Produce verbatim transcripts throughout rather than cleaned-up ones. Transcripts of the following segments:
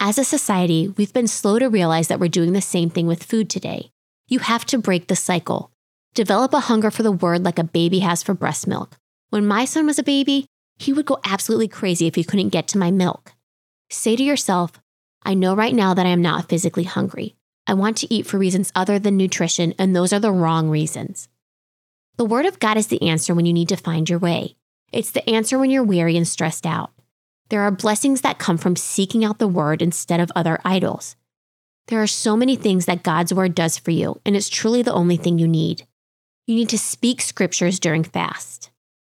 As a society, we've been slow to realize that we're doing the same thing with food today. You have to break the cycle. Develop a hunger for the word like a baby has for breast milk. When my son was a baby, he would go absolutely crazy if he couldn't get to my milk. Say to yourself, I know right now that I am not physically hungry. I want to eat for reasons other than nutrition, and those are the wrong reasons. The Word of God is the answer when you need to find your way. It's the answer when you're weary and stressed out. There are blessings that come from seeking out the Word instead of other idols. There are so many things that God's Word does for you, and it's truly the only thing you need. You need to speak scriptures during fast.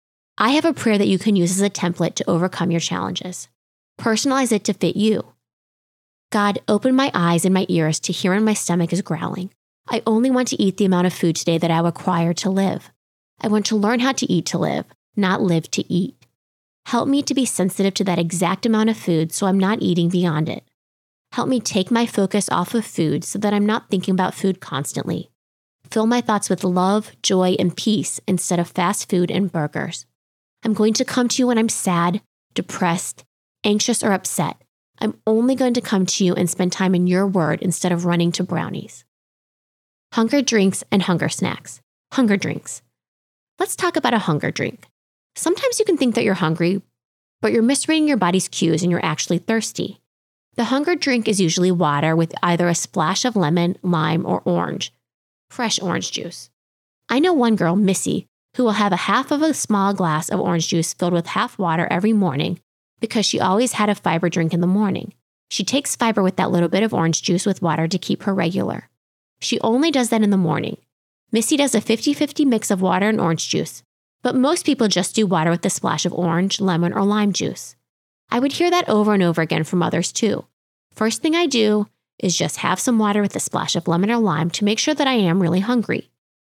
I have a prayer that you can use as a template to overcome your challenges. Personalize it to fit you. God, open my eyes and my ears to hear when my stomach is growling. I only want to eat the amount of food today that I require to live. I want to learn how to eat to live, not live to eat. Help me to be sensitive to that exact amount of food so I'm not eating beyond it. Help me take my focus off of food so that I'm not thinking about food constantly. Fill my thoughts with love, joy, and peace instead of fast food and burgers. I'm going to come to you when I'm sad, depressed, anxious, or upset. I'm only going to come to you and spend time in your word instead of running to brownies. Hunger drinks and hunger snacks. Hunger drinks. Let's talk about a hunger drink. Sometimes you can think that you're hungry, but you're misreading your body's cues and you're actually thirsty. The hunger drink is usually water with either a splash of lemon, lime, or orange. Fresh orange juice. I know one girl, Missy, who will have a half of a small glass of orange juice filled with half water every morning because she always had a fiber drink in the morning. She takes fiber with that little bit of orange juice with water to keep her regular. She only does that in the morning. Missy does a fifty-fifty mix of water and orange juice, but most people just do water with a splash of orange, lemon, or lime juice. I would hear that over and over again from others too. First thing I do is just have some water with a splash of lemon or lime to make sure that I am really hungry.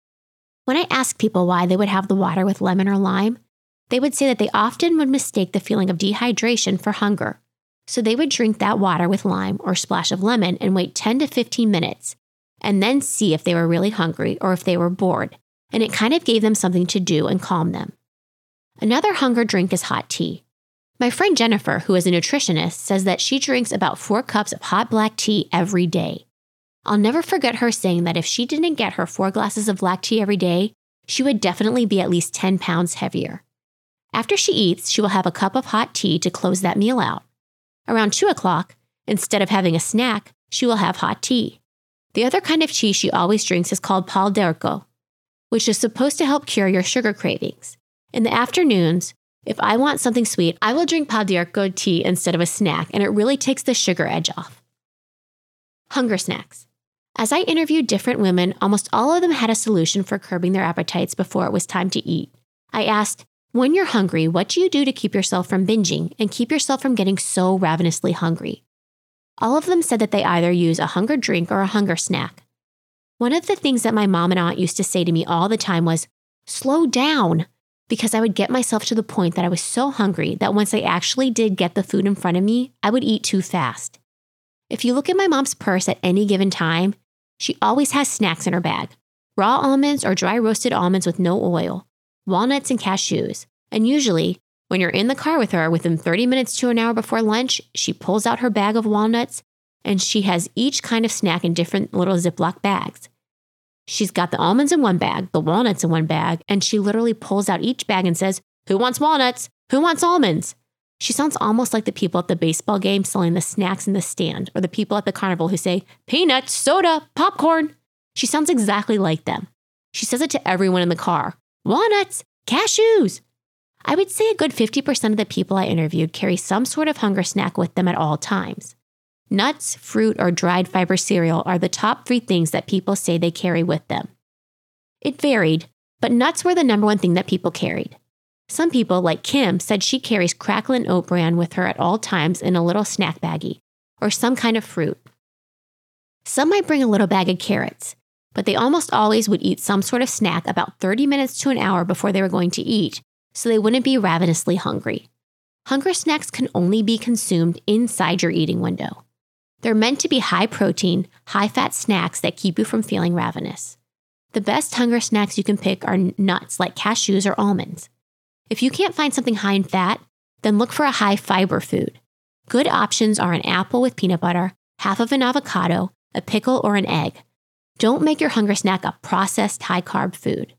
When I ask people why they would have the water with lemon or lime, they would say that they often would mistake the feeling of dehydration for hunger. So they would drink that water with lime or splash of lemon and wait ten to fifteen minutes, and then see if they were really hungry or if they were bored, and it kind of gave them something to do and calm them. Another hunger drink is hot tea. My friend Jennifer, who is a nutritionist, says that she drinks about four cups of hot black tea every day. I'll never forget her saying that if she didn't get her four glasses of black tea every day, she would definitely be at least ten pounds heavier. After she eats, she will have a cup of hot tea to close that meal out. Around two o'clock, instead of having a snack, she will have hot tea. The other kind of tea she always drinks is called Pal d'Arco, which is supposed to help cure your sugar cravings. In the afternoons, if I want something sweet, I will drink Pal d'Arco tea instead of a snack, and it really takes the sugar edge off. Hunger snacks. As I interviewed different women, almost all of them had a solution for curbing their appetites before it was time to eat. I asked, when you're hungry, what do you do to keep yourself from binging and keep yourself from getting so ravenously hungry? All of them said that they either use a hunger drink or a hunger snack. One of the things that my mom and aunt used to say to me all the time was, slow down, because I would get myself to the point that I was so hungry that once I actually did get the food in front of me, I would eat too fast. If you look at my mom's purse at any given time, she always has snacks in her bag. Raw almonds or dry roasted almonds with no oil, walnuts and cashews. And usually, when you're in the car with her within thirty minutes to an hour before lunch, she pulls out her bag of walnuts and she has each kind of snack in different little Ziploc bags. She's got the almonds in one bag, the walnuts in one bag, and she literally pulls out each bag and says, who wants walnuts? Who wants almonds? She sounds almost like the people at the baseball game selling the snacks in the stand, or the people at the carnival who say, peanuts, soda, popcorn. She sounds exactly like them. She says it to everyone in the car. Walnuts, cashews. I would say a good fifty percent of the people I interviewed carry some sort of hunger snack with them at all times. Nuts, fruit, or dried fiber cereal are the top three things that people say they carry with them. It varied, but nuts were the number one thing that people carried. Some people, like Kim, said she carries Cracklin' Oat Bran with her at all times in a little snack baggie, or some kind of fruit. Some might bring a little bag of carrots, but they almost always would eat some sort of snack about thirty minutes to an hour before they were going to eat, so they wouldn't be ravenously hungry. Hunger snacks can only be consumed inside your eating window. They're meant to be high-protein, high-fat snacks that keep you from feeling ravenous. The best hunger snacks you can pick are nuts like cashews or almonds. If you can't find something high in fat, then look for a high-fiber food. Good options are an apple with peanut butter, half of an avocado, a pickle, or an egg. Don't make your hunger snack a processed high-carb food.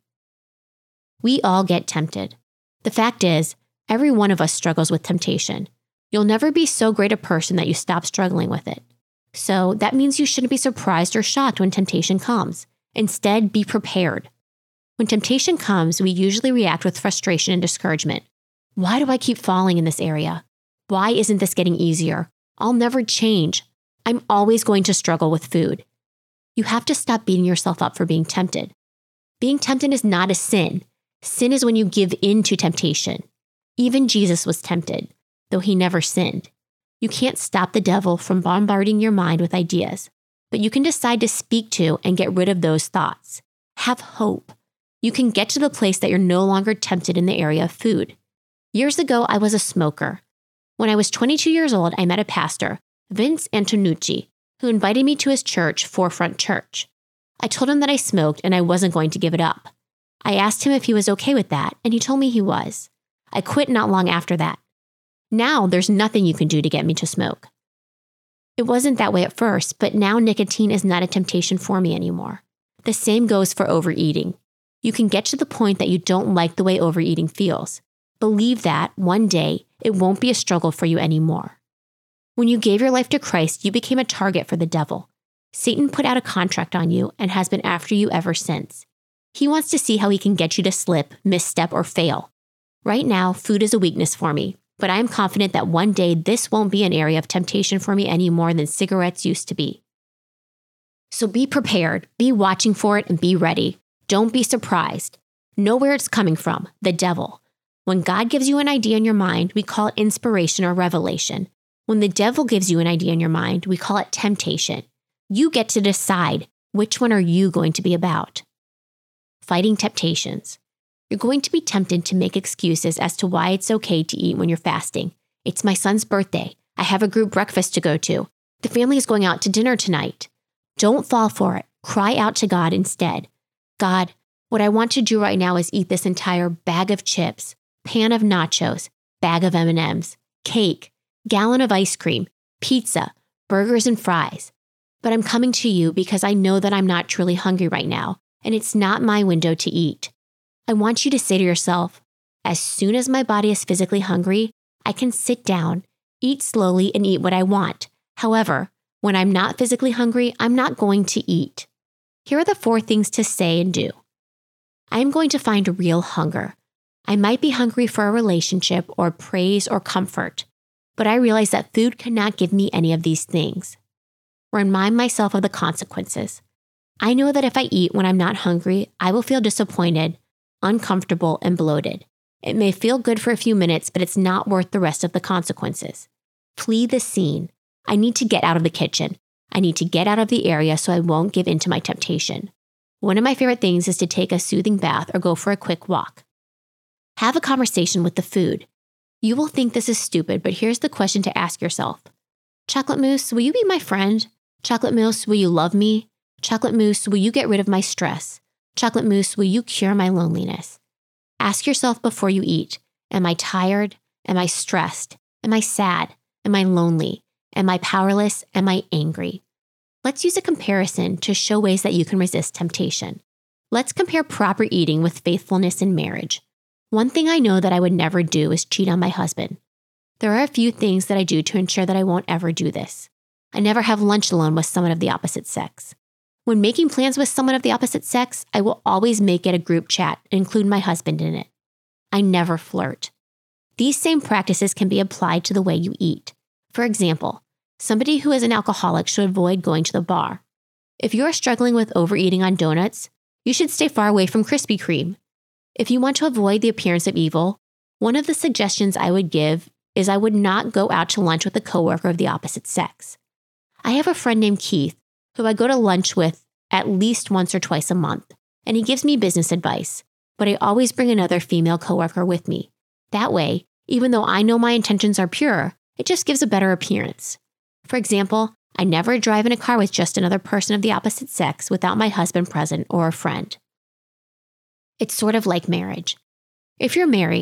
We all get tempted. The fact is, every one of us struggles with temptation. You'll never be so great a person that you stop struggling with it. So that means you shouldn't be surprised or shocked when temptation comes. Instead, be prepared. When temptation comes, we usually react with frustration and discouragement. Why do I keep falling in this area? Why isn't this getting easier? I'll never change. I'm always going to struggle with food. You have to stop beating yourself up for being tempted. Being tempted is not a sin. Sin is when you give in to temptation. Even Jesus was tempted, though he never sinned. You can't stop the devil from bombarding your mind with ideas, but you can decide to speak to and get rid of those thoughts. Have hope. You can get to the place that you're no longer tempted in the area of food. Years ago, I was a smoker. When I was twenty-two years old, I met a pastor, Vince Antonucci, who invited me to his church, Forefront Church. I told him that I smoked and I wasn't going to give it up. I asked him if he was okay with that, and he told me he was. I quit not long after that. Now there's nothing you can do to get me to smoke. It wasn't that way at first, but now nicotine is not a temptation for me anymore. The same goes for overeating. You can get to the point that you don't like the way overeating feels. Believe that one day it won't be a struggle for you anymore. When you gave your life to Christ, you became a target for the devil. Satan put out a contract on you and has been after you ever since. He wants to see how he can get you to slip, misstep, or fail. Right now, food is a weakness for me, but I am confident that one day this won't be an area of temptation for me any more than cigarettes used to be. So be prepared, be watching for it, and be ready. Don't be surprised. Know where it's coming from, the devil. When God gives you an idea in your mind, we call it inspiration or revelation. When the devil gives you an idea in your mind, we call it temptation. You get to decide which one are you going to be about. Fighting temptations. You're going to be tempted to make excuses as to why it's okay to eat when you're fasting. It's my son's birthday. I have a group breakfast to go to. The family is going out to dinner tonight. Don't fall for it. Cry out to God instead. God, what I want to do right now is eat this entire bag of chips, pan of nachos, bag of M and M's, cake, gallon of ice cream, pizza, burgers and fries. But I'm coming to you because I know that I'm not truly hungry right now, and it's not my window to eat. I want you to say to yourself, as soon as my body is physically hungry, I can sit down, eat slowly, and eat what I want. However, when I'm not physically hungry, I'm not going to eat. Here are the four things to say and do. I am going to find real hunger. I might be hungry for a relationship or praise or comfort, but I realize that food cannot give me any of these things. Remind myself of the consequences. I know that if I eat when I'm not hungry, I will feel disappointed, uncomfortable, and bloated. It may feel good for a few minutes, but it's not worth the rest of the consequences. Flee the scene. I need to get out of the kitchen. I need to get out of the area so I won't give in to my temptation. One of my favorite things is to take a soothing bath or go for a quick walk. Have a conversation with the food. You will think this is stupid, but here's the question to ask yourself. Chocolate mousse, will you be my friend? Chocolate mousse, will you love me? Chocolate mousse, will you get rid of my stress? Chocolate mousse, will you cure my loneliness? Ask yourself before you eat, am I tired? Am I stressed? Am I sad? Am I lonely? Am I powerless? Am I angry? Let's use a comparison to show ways that you can resist temptation. Let's compare proper eating with faithfulness in marriage. One thing I know that I would never do is cheat on my husband. There are a few things that I do to ensure that I won't ever do this. I never have lunch alone with someone of the opposite sex. When making plans with someone of the opposite sex, I will always make it a group chat and include my husband in it. I never flirt. These same practices can be applied to the way you eat. For example, somebody who is an alcoholic should avoid going to the bar. If you are struggling with overeating on donuts, you should stay far away from Krispy Kreme. If you want to avoid the appearance of evil, one of the suggestions I would give is I would not go out to lunch with a coworker of the opposite sex. I have a friend named Keith who I go to lunch with at least once or twice a month, and he gives me business advice, but I always bring another female coworker with me. That way, even though I know my intentions are pure, it just gives a better appearance. For example, I never drive in a car with just another person of the opposite sex without my husband present or a friend. It's sort of like marriage. If you're married,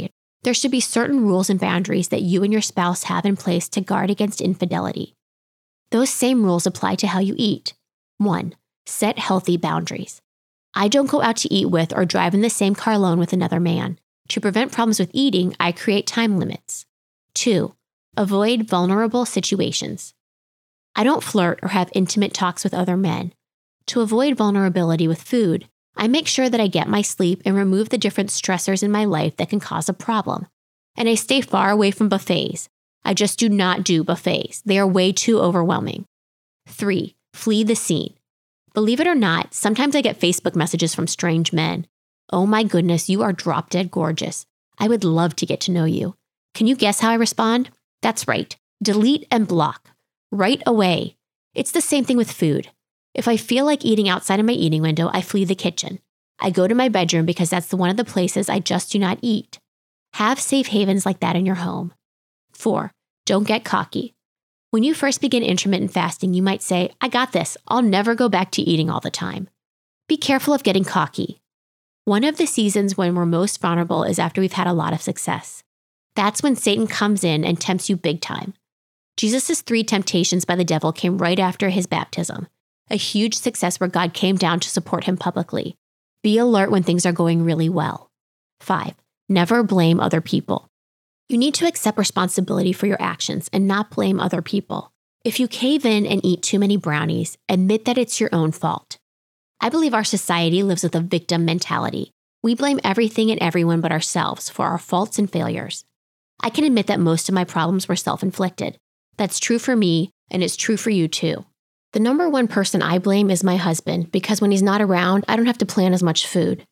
There should be certain rules and boundaries that you and your spouse have in place to guard against infidelity. Those same rules apply to how you eat. One, set healthy boundaries. I don't go out to eat with or drive in the same car alone with another man. To prevent problems with eating, I create time limits. Two, avoid vulnerable situations. I don't flirt or have intimate talks with other men. To avoid vulnerability with food, I make sure that I get my sleep and remove the different stressors in my life that can cause a problem. And I stay far away from buffets. I just do not do buffets. They are way too overwhelming. Three, flee the scene. Believe it or not, sometimes I get Facebook messages from strange men. Oh my goodness, you are drop dead gorgeous. I would love to get to know you. Can you guess how I respond? That's right. Delete and block. Right away. It's the same thing with food. If I feel like eating outside of my eating window, I flee the kitchen. I go to my bedroom because that's the one of the places I just do not eat. Have safe havens like that in your home. Four, don't get cocky. When you first begin intermittent fasting, you might say, I got this. I'll never go back to eating all the time. Be careful of getting cocky. One of the seasons when we're most vulnerable is after we've had a lot of success. That's when Satan comes in and tempts you big time. Jesus' three temptations by the devil came right after his baptism, a huge success where God came down to support him publicly. Be alert when things are going really well. Five, never blame other people. You need to accept responsibility for your actions and not blame other people. If you cave in and eat too many brownies, admit that it's your own fault. I believe our society lives with a victim mentality. We blame everything and everyone but ourselves for our faults and failures. I can admit that most of my problems were self-inflicted. That's true for me, and it's true for you too. The number one person I blame is my husband, because when he's not around, I don't have to plan as much food.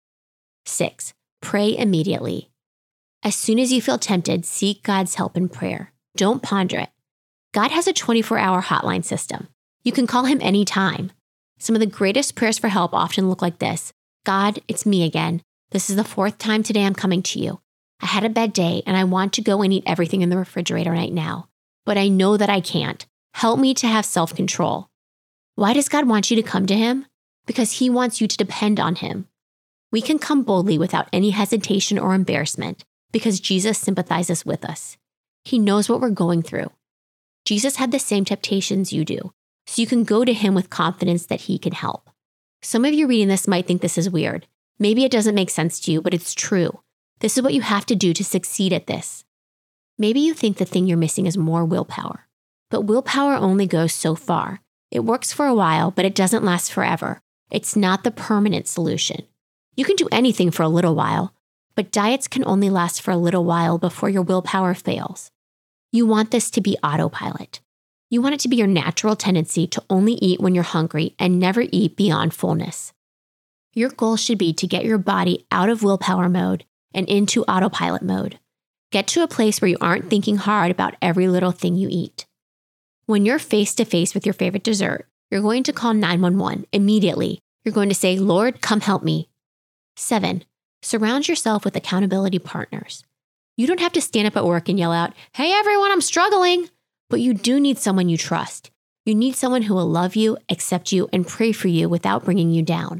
Six, pray immediately. As soon as you feel tempted, seek God's help in prayer. Don't ponder it. God has a twenty-four hour hotline system. You can call him anytime. Some of the greatest prayers for help often look like this. God, it's me again. This is the fourth time today I'm coming to you. I had a bad day and I want to go and eat everything in the refrigerator right now, but I know that I can't. Help me to have self-control. Why does God want you to come to him? Because he wants you to depend on him. We can come boldly without any hesitation or embarrassment because Jesus sympathizes with us. He knows what we're going through. Jesus had the same temptations you do, so you can go to him with confidence that he can help. Some of you reading this might think this is weird. Maybe it doesn't make sense to you, but it's true. This is what you have to do to succeed at this. Maybe you think the thing you're missing is more willpower. But willpower only goes so far. It works for a while, but it doesn't last forever. It's not the permanent solution. You can do anything for a little while, but diets can only last for a little while before your willpower fails. You want this to be autopilot. You want it to be your natural tendency to only eat when you're hungry and never eat beyond fullness. Your goal should be to get your body out of willpower mode and into autopilot mode. Get to a place where you aren't thinking hard about every little thing you eat. When you're face to face with your favorite dessert, you're going to call nine one one immediately. You're going to say, Lord, come help me. Seven, surround yourself with accountability partners. You don't have to stand up at work and yell out, hey everyone, I'm struggling. But you do need someone you trust. You need someone who will love you, accept you, and pray for you without bringing you down.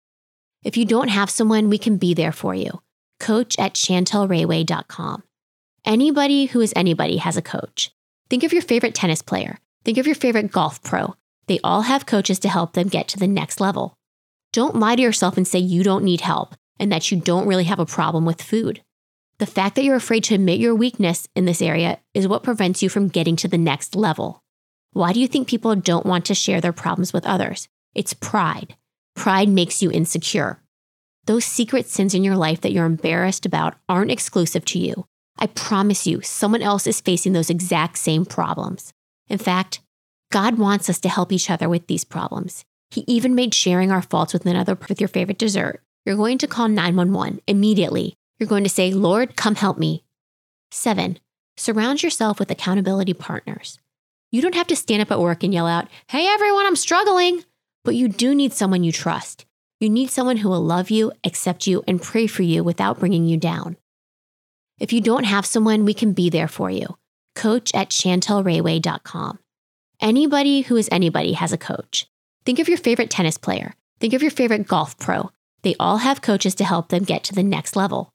If you don't have someone, we can be there for you. Coach at chantel rayway dot com. Anybody who is anybody has a coach. Think of your favorite tennis player. Think of your favorite golf pro. They all have coaches to help them get to the next level. Don't lie to yourself and say you don't need help and that you don't really have a problem with food. The fact that you're afraid to admit your weakness in this area is what prevents you from getting to the next level. Why do you think people don't want to share their problems with others? It's pride. Pride makes you insecure. Those secret sins in your life that you're embarrassed about aren't exclusive to you. I promise you, someone else is facing those exact same problems. In fact, God wants us to help each other with these problems. He even made sharing our faults with another with your favorite dessert. You're going to call nine one one immediately. You're going to say, Lord, come help me. Seven, surround yourself with accountability partners. You don't have to stand up at work and yell out, hey everyone, I'm struggling. But you do need someone you trust. You need someone who will love you, accept you, and pray for you without bringing you down. If you don't have someone, we can be there for you. Coach at chantel rayway dot com. Anybody who is anybody has a coach. Think of your favorite tennis player. Think of your favorite golf pro. They all have coaches to help them get to the next level.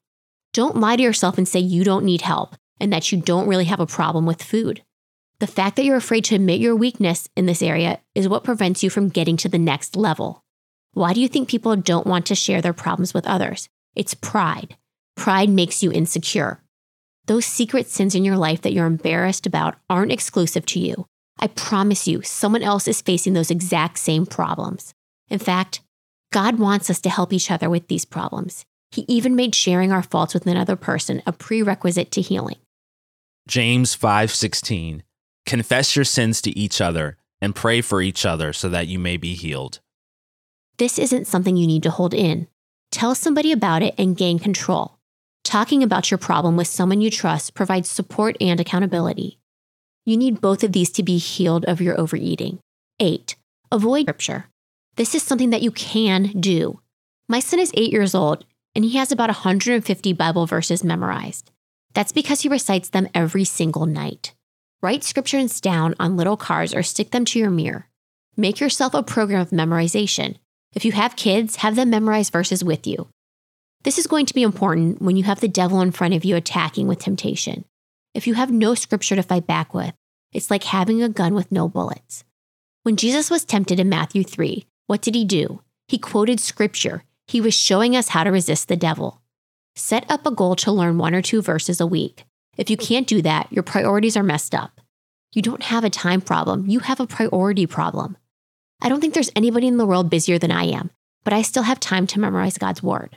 Don't lie to yourself and say you don't need help and that you don't really have a problem with food. The fact that you're afraid to admit your weakness in this area is what prevents you from getting to the next level. Why do you think people don't want to share their problems with others? It's pride. Pride makes you insecure. Those secret sins in your life that you're embarrassed about aren't exclusive to you. I promise you, someone else is facing those exact same problems. In fact, God wants us to help each other with these problems. He even made sharing our faults with another person a prerequisite to healing. James five sixteen. Confess your sins to each other and pray for each other so that you may be healed. This isn't something you need to hold in. Tell somebody about it and gain control. Talking about your problem with someone you trust provides support and accountability. You need both of these to be healed of your overeating. Eight, avoid scripture. This is something that you can do. My son is eight years old, and he has about one hundred fifty Bible verses memorized. That's because he recites them every single night. Write scriptures down on little cards or stick them to your mirror. Make yourself a program of memorization. If you have kids, have them memorize verses with you. This is going to be important when you have the devil in front of you attacking with temptation. If you have no scripture to fight back with, it's like having a gun with no bullets. When Jesus was tempted in Matthew three, what did he do? He quoted scripture. He was showing us how to resist the devil. Set up a goal to learn one or two verses a week. If you can't do that, your priorities are messed up. You don't have a time problem. You have a priority problem. I don't think there's anybody in the world busier than I am, but I still have time to memorize God's word.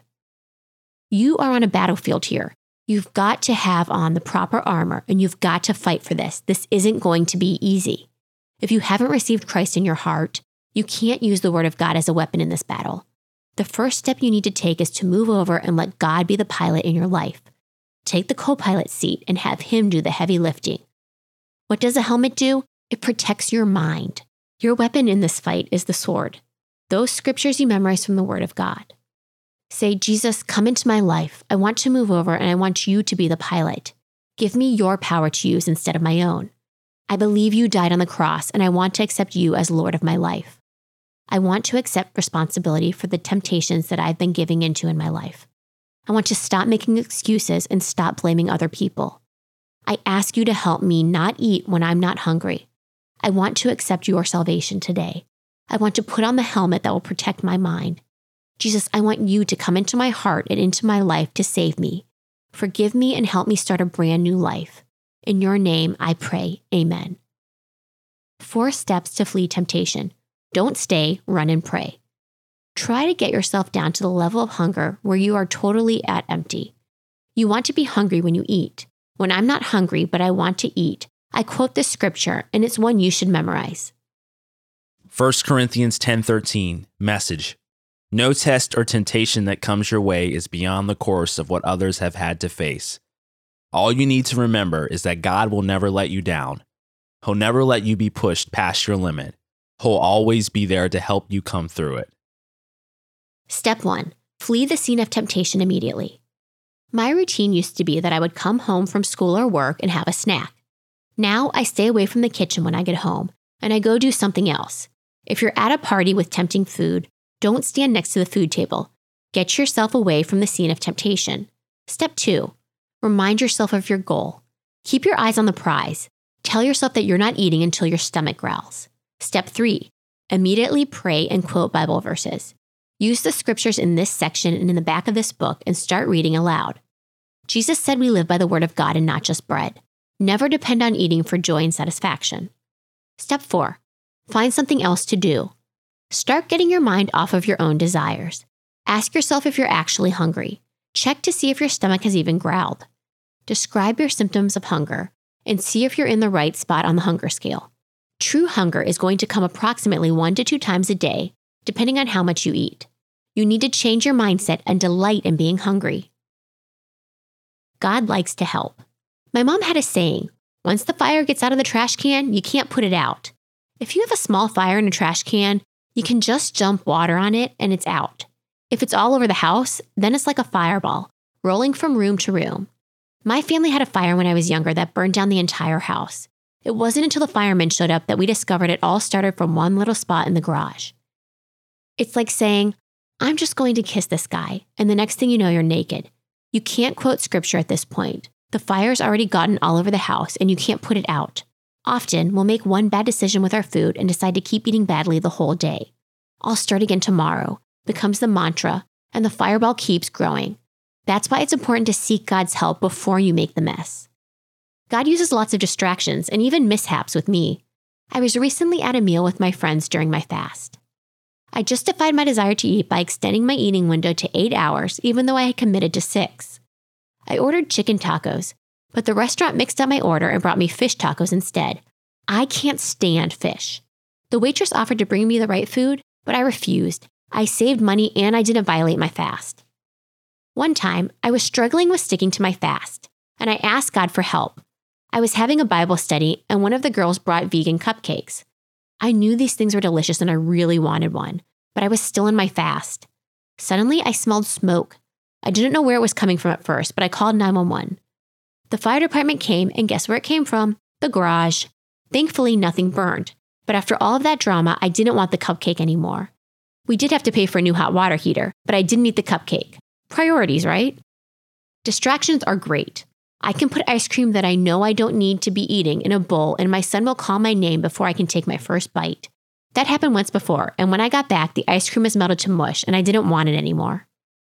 You are on a battlefield here. You've got to have on the proper armor, and you've got to fight for this. This isn't going to be easy. If you haven't received Christ in your heart, you can't use the word of God as a weapon in this battle. The first step you need to take is to move over and let God be the pilot in your life. Take the co-pilot seat and have him do the heavy lifting. What does a helmet do? It protects your mind. Your weapon in this fight is the sword. Those scriptures you memorize from the word of God. Say, Jesus, come into my life. I want to move over and I want you to be the pilot. Give me your power to use instead of my own. I believe you died on the cross and I want to accept you as Lord of my life. I want to accept responsibility for the temptations that I've been giving into in my life. I want to stop making excuses and stop blaming other people. I ask you to help me not eat when I'm not hungry. I want to accept your salvation today. I want to put on the helmet that will protect my mind. Jesus, I want you to come into my heart and into my life to save me. Forgive me and help me start a brand new life. In your name, I pray. Amen. Four steps to flee temptation. Don't stay, run and pray. Try to get yourself down to the level of hunger where you are totally at empty. You want to be hungry when you eat. When I'm not hungry, but I want to eat, I quote this scripture, and it's one you should memorize. First Corinthians ten thirteen, Message. No test or temptation that comes your way is beyond the course of what others have had to face. All you need to remember is that God will never let you down. He'll never let you be pushed past your limit. He'll always be there to help you come through it. Step one, flee the scene of temptation immediately. My routine used to be that I would come home from school or work and have a snack. Now I stay away from the kitchen when I get home, and I go do something else. If you're at a party with tempting food, don't stand next to the food table. Get yourself away from the scene of temptation. Step two, remind yourself of your goal. Keep your eyes on the prize. Tell yourself that you're not eating until your stomach growls. Step three, immediately pray and quote Bible verses. Use the scriptures in this section and in the back of this book and start reading aloud. Jesus said we live by the word of God and not just bread. Never depend on eating for joy and satisfaction. Step four, find something else to do. Start getting your mind off of your own desires. Ask yourself if you're actually hungry. Check to see if your stomach has even growled. Describe your symptoms of hunger and see if you're in the right spot on the hunger scale. True hunger is going to come approximately one to two times a day, depending on how much you eat. You need to change your mindset and delight in being hungry. God likes to help. My mom had a saying, once the fire gets out of the trash can, you can't put it out. If you have a small fire in a trash can, you can just jump water on it and it's out. If it's all over the house, then it's like a fireball, rolling from room to room. My family had a fire when I was younger that burned down the entire house. It wasn't until the firemen showed up that we discovered it all started from one little spot in the garage. It's like saying, I'm just going to kiss this guy, and the next thing you know, you're naked. You can't quote scripture at this point. The fire's already gotten all over the house and you can't put it out. Often, we'll make one bad decision with our food and decide to keep eating badly the whole day. I'll start again tomorrow becomes the mantra, and the fireball keeps growing. That's why it's important to seek God's help before you make the mess. God uses lots of distractions and even mishaps with me. I was recently at a meal with my friends during my fast. I justified my desire to eat by extending my eating window to eight hours, even though I had committed to six. I ordered chicken tacos, but the restaurant mixed up my order and brought me fish tacos instead. I can't stand fish. The waitress offered to bring me the right food, but I refused. I saved money and I didn't violate my fast. One time, I was struggling with sticking to my fast, and I asked God for help. I was having a Bible study, and one of the girls brought vegan cupcakes. I knew these things were delicious and I really wanted one, but I was still in my fast. Suddenly, I smelled smoke. I didn't know where it was coming from at first, but I called nine one one. The fire department came, and guess where it came from? The garage. Thankfully, nothing burned. But after all of that drama, I didn't want the cupcake anymore. We did have to pay for a new hot water heater, but I didn't eat the cupcake. Priorities, right? Distractions are great. I can put ice cream that I know I don't need to be eating in a bowl, and my son will call my name before I can take my first bite. That happened once before, and when I got back, the ice cream was melted to mush, and I didn't want it anymore.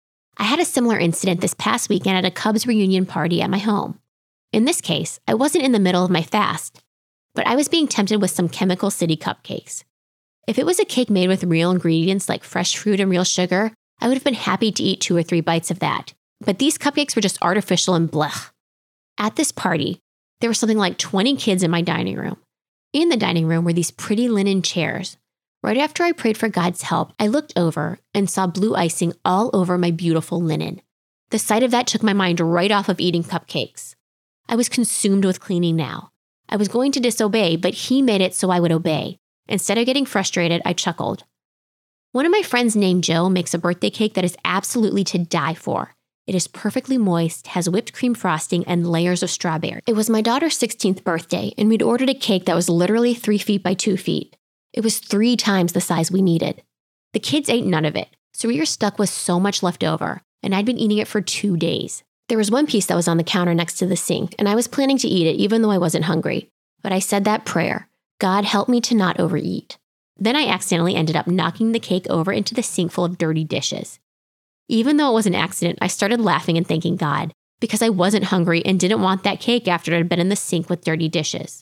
I had a similar incident this past weekend at a Cubs reunion party at my home. In this case, I wasn't in the middle of my fast, but I was being tempted with some Chemical City cupcakes. If it was a cake made with real ingredients like fresh fruit and real sugar, I would have been happy to eat two or three bites of that. But these cupcakes were just artificial and blech. At this party, there were something like twenty kids in my dining room. In the dining room were these pretty linen chairs. Right after I prayed for God's help, I looked over and saw blue icing all over my beautiful linen. The sight of that took my mind right off of eating cupcakes. I was consumed with cleaning now. I was going to disobey, but he made it so I would obey. Instead of getting frustrated, I chuckled. One of my friends named Joe makes a birthday cake that is absolutely to die for. It is perfectly moist, has whipped cream frosting, and layers of strawberry. It was my daughter's sixteenth birthday, and we'd ordered a cake that was literally three feet by two feet. It was three times the size we needed. The kids ate none of it, so we were stuck with so much left over, and I'd been eating it for two days. There was one piece that was on the counter next to the sink, and I was planning to eat it even though I wasn't hungry. But I said that prayer, God help me to not overeat. Then I accidentally ended up knocking the cake over into the sink full of dirty dishes. Even though it was an accident, I started laughing and thanking God because I wasn't hungry and didn't want that cake after it had been in the sink with dirty dishes.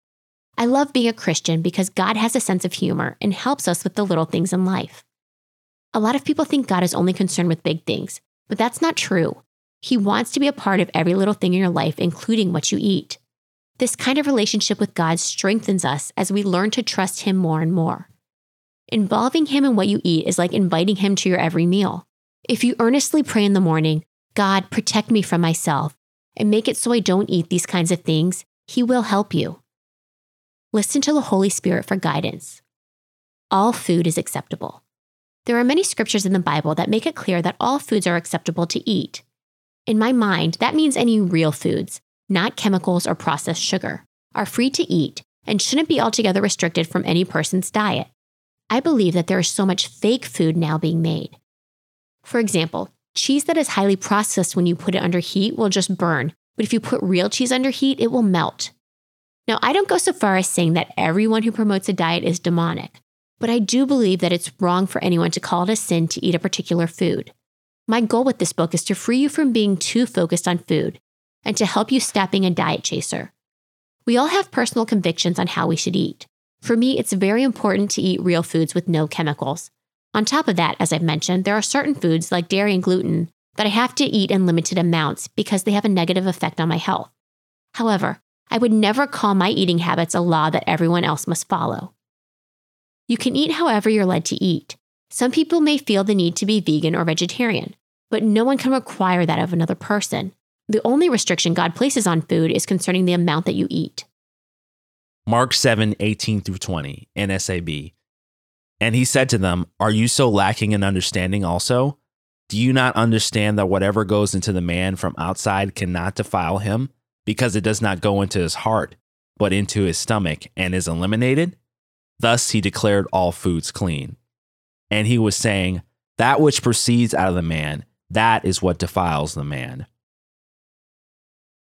I love being a Christian because God has a sense of humor and helps us with the little things in life. A lot of people think God is only concerned with big things, but that's not true. He wants to be a part of every little thing in your life, including what you eat. This kind of relationship with God strengthens us as we learn to trust Him more and more. Involving Him in what you eat is like inviting Him to your every meal. If you earnestly pray in the morning, God, protect me from myself, and make it so I don't eat these kinds of things, He will help you. Listen to the Holy Spirit for guidance. All food is acceptable. There are many scriptures in the Bible that make it clear that all foods are acceptable to eat. In my mind, that means any real foods, not chemicals or processed sugar, are free to eat and shouldn't be altogether restricted from any person's diet. I believe that there is so much fake food now being made. For example, cheese that is highly processed when you put it under heat will just burn, but if you put real cheese under heat, it will melt. Now, I don't go so far as saying that everyone who promotes a diet is demonic, but I do believe that it's wrong for anyone to call it a sin to eat a particular food. My goal with this book is to free you from being too focused on food and to help you stop being a diet chaser. We all have personal convictions on how we should eat. For me, it's very important to eat real foods with no chemicals. On top of that, as I've mentioned, there are certain foods like dairy and gluten that I have to eat in limited amounts because they have a negative effect on my health. However, I would never call my eating habits a law that everyone else must follow. You can eat however you're led to eat. Some people may feel the need to be vegan or vegetarian, but no one can require that of another person. The only restriction God places on food is concerning the amount that you eat. Mark seven, eighteen through twenty, N S A B. And he said to them, "Are you so lacking in understanding also? Do you not understand that whatever goes into the man from outside cannot defile him, because it does not go into his heart, but into his stomach and is eliminated?" Thus he declared all foods clean. And he was saying, "That which proceeds out of the man That is what defiles the man.